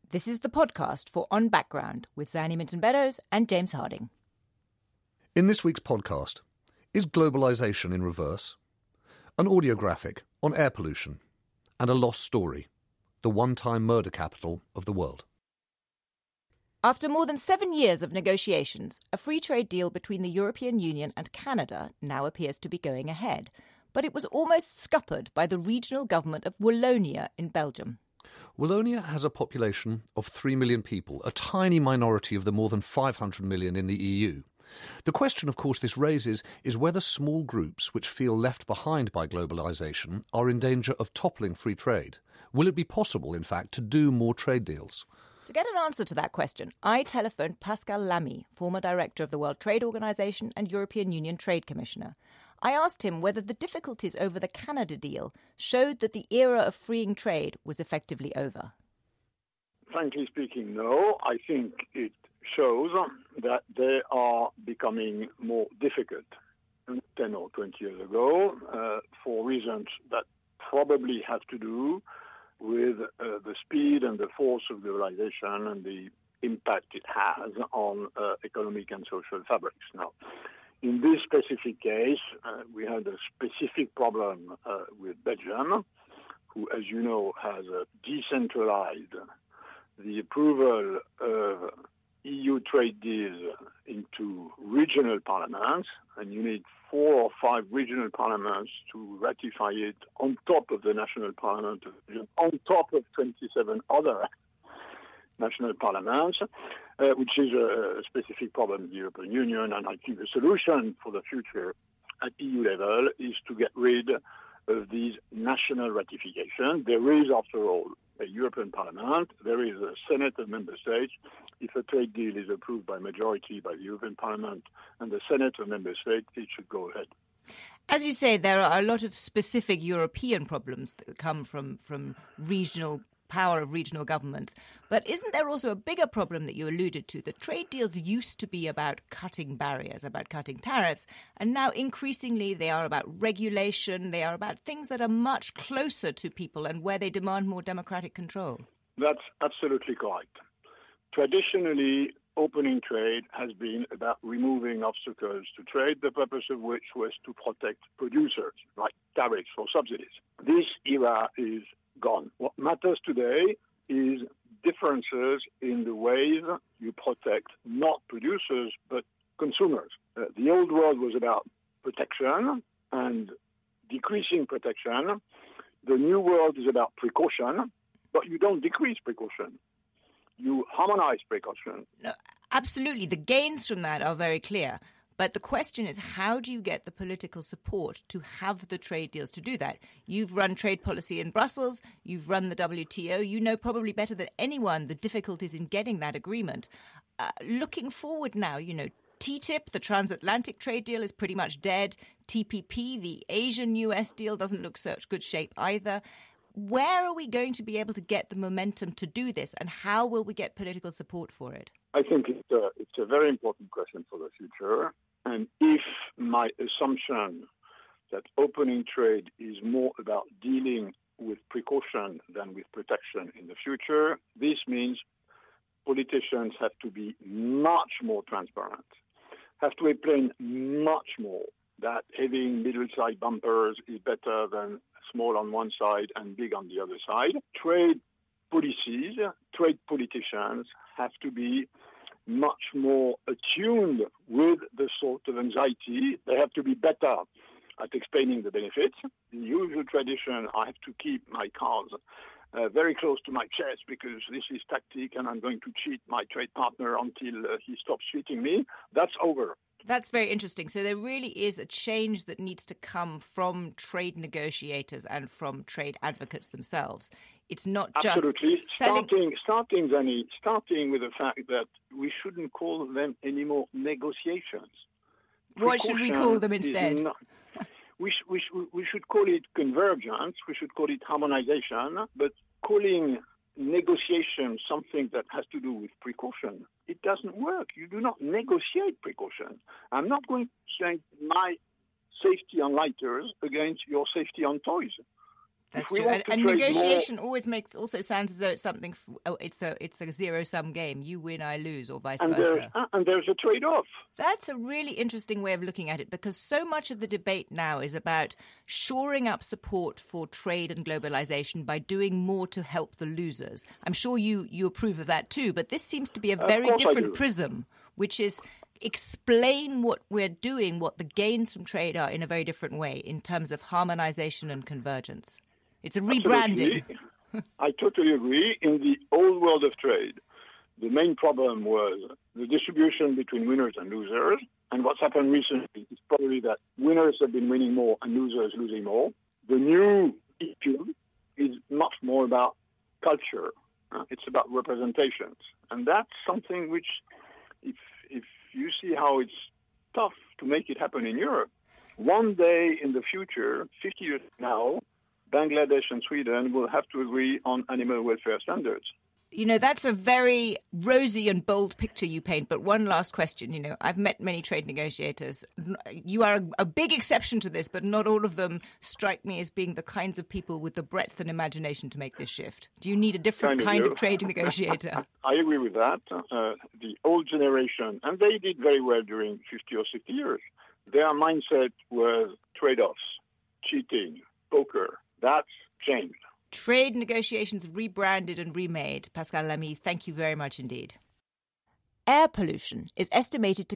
This is the podcast for On Background with Zanny Minton-Beddoes and James Harding. In this week's podcast, is globalisation in reverse? An audio graphic on air pollution and a lost story, the one-time murder capital of the world. After more than 7 years of negotiations, a free trade deal between the European Union and Canada now appears to be going ahead, but it was almost scuppered by the regional government of Wallonia in Belgium. Wallonia has a population of 3 million people, a tiny minority of the more than 500 million in the EU. The question, of course, this raises is whether small groups which feel left behind by globalisation are in danger of toppling free trade. Will it be possible, in fact, to do more trade deals? To get an answer to that question, I telephoned Pascal Lamy, former director of the World Trade Organization and European Union Trade Commissioner. I asked him whether the difficulties over the Canada deal showed that the era of freeing trade was effectively over. Frankly speaking, no. I think it shows that they are becoming more difficult than 10 or 20 years ago for reasons that probably have to do with the speed and the force of globalization and the impact it has on economic and social fabrics. Now, in this specific case, we had a specific problem with Belgium, who, as you know, has decentralized the approval of EU trade deals into regional parliaments, and you need 4 or 5 regional parliaments to ratify it on top of the national parliament, on top of 27 other national parliaments, which is a specific problem in the European Union. And I think the solution for the future at EU level is to get rid of these national ratifications. There is, after all, a European Parliament. There is a Senate of member states. If a trade deal is approved by majority by the European Parliament and the Senate of member states, it should go ahead. As you say, there are a lot of specific European problems that come from regional power of regional governments. But isn't there also a bigger problem that you alluded to? The trade deals used to be about cutting barriers, about cutting tariffs, and now increasingly they are about regulation, they are about things that are much closer to people and where they demand more democratic control. That's absolutely correct. Traditionally, opening trade has been about removing obstacles to trade, the purpose of which was to protect producers, like tariffs or subsidies. This era is gone. What matters today is differences in the ways you protect not producers but consumers. The old world was about protection and decreasing protection. The new world is about precaution, but you don't decrease precaution. You harmonize precaution. No, absolutely. The gains from that are very clear. But the question is, how do you get the political support to have the trade deals to do that? You've run trade policy in Brussels. You've run the WTO. You know probably better than anyone the difficulties in getting that agreement. Looking forward now, TTIP, the transatlantic trade deal, is pretty much dead. TPP, the Asian-US deal, doesn't look such good shape either. Where are we going to be able to get the momentum to do this, and how will we get political support for it? I think it's a very important question for the future. And if my assumption that opening trade is more about dealing with precaution than with protection in the future, this means politicians have to be much more transparent, have to explain much more that having middle-sized bumpers is better than small on one side and big on the other side. Trade policies, trade politicians have to be much more attuned with the sort of anxiety. They have to be better at explaining the benefits. In the usual tradition, I have to keep my cards very close to my chest because this is tactic and I'm going to cheat my trade partner until he stops cheating me. That's over. That's very interesting. So there really is a change that needs to come from trade negotiators and from trade advocates themselves. It's not Absolutely. just selling... Starting with the fact that we shouldn't call them anymore negotiations. What should we call them instead? We should call it convergence. We should call it harmonization. But calling negotiation something that has to do with precaution, it doesn't work. You do not negotiate precaution. I'm not going to change my safety on lighters against your safety on toys. That's true. And negotiation always also sounds as though it's something. It's a zero-sum game. You win, I lose, or vice versa. And there's a trade-off. That's a really interesting way of looking at it, because so much of the debate now is about shoring up support for trade and globalization by doing more to help the losers. I'm sure you approve of that too, but this seems to be a very different prism, which is explain what we're doing, what the gains from trade are in a very different way in terms of harmonization and convergence. It's a rebranding. I totally agree. In the old world of trade, the main problem was the distribution between winners and losers. And what's happened recently is probably that winners have been winning more and losers losing more. The new issue is much more about culture. It's about representations. And that's something which, if you see how it's tough to make it happen in Europe, one day in the future, 50 years now, Bangladesh and Sweden will have to agree on animal welfare standards. You know, that's a very rosy and bold picture you paint. But one last question. You know, I've met many trade negotiators. You are a big exception to this, but not all of them strike me as being the kinds of people with the breadth and imagination to make this shift. Do you need a different kind of trade negotiator? I agree with that. The old generation, and they did very well during 50 or 60 years, their mindset was trade-offs, cheating, poker. That's changed. Trade negotiations rebranded and remade. Pascal Lamy, thank you very much indeed. Air pollution is estimated to